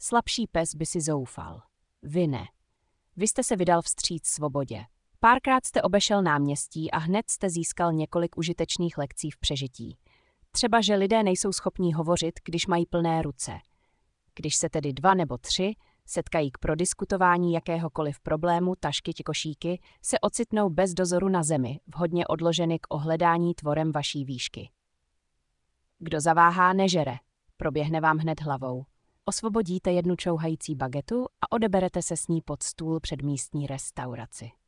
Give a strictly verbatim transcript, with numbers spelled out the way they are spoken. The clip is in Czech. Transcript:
Slabší pes by si zoufal. Vy ne. Vy jste se vydal vstříc svobodě. Párkrát jste obešel náměstí a hned jste získal několik užitečných lekcí v přežití. Třeba, že lidé nejsou schopní hovořit, když mají plné ruce. Když se tedy dva nebo tři setkají k prodiskutování jakéhokoliv problému, tašky či košíky, se ocitnou bez dozoru na zemi, vhodně odloženy k ohledání tvorem vaší výšky. Kdo zaváhá, nežere. Proběhne vám hned hlavou. Osvobodíte jednu čouhající bagetu a odeberete se s ní pod stůl před místní restauraci.